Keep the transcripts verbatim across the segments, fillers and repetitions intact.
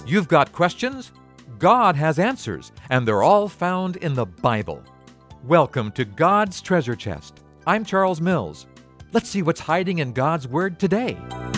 You've got questions? God has answers, and they're all found in the Bible. Welcome to God's Treasure Chest. I'm Charles Mills. Let's see what's hiding in God's Word today.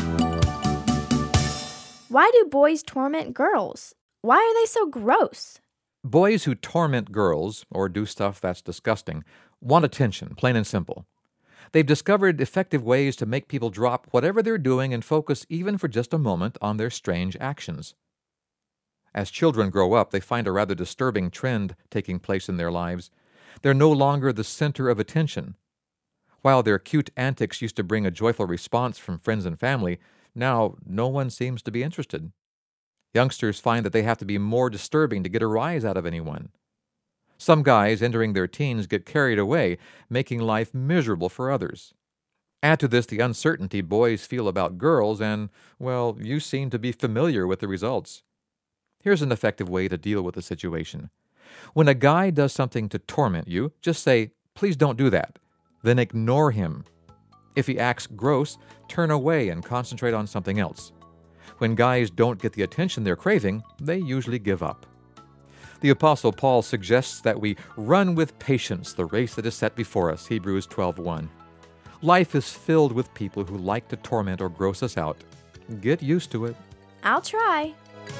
Why do boys torment girls? Why are they so gross? Boys who torment girls, or do stuff that's disgusting, want attention, plain and simple. They've discovered effective ways to make people drop whatever they're doing and focus even for just a moment on their strange actions. As children grow up, they find a rather disturbing trend taking place in their lives. They're no longer the center of attention. While their cute antics used to bring a joyful response from friends and family, now no one seems to be interested. Youngsters find that they have to be more disturbing to get a rise out of anyone. Some guys entering their teens get carried away, making life miserable for others. Add to this the uncertainty boys feel about girls, and, well, you seem to be familiar with the results. Here's an effective way to deal with the situation. When a guy does something to torment you, just say, "Please don't do that." Then ignore him. If he acts gross, turn away and concentrate on something else. When guys don't get the attention they're craving, they usually give up. The Apostle Paul suggests that we run with patience the race that is set before us, Hebrews twelve one. Life is filled with people who like to torment or gross us out. Get used to it. I'll try.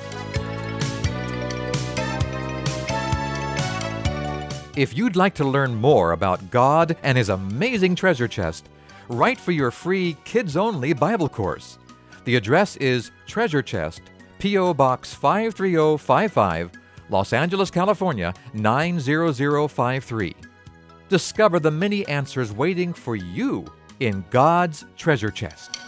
If you'd like to learn more about God and His amazing treasure chest, write for your free kids-only Bible course. The address is Treasure Chest, P O. Box five three zero five five, Los Angeles, California, nine zero zero five three. Discover the many answers waiting for you in God's treasure chest.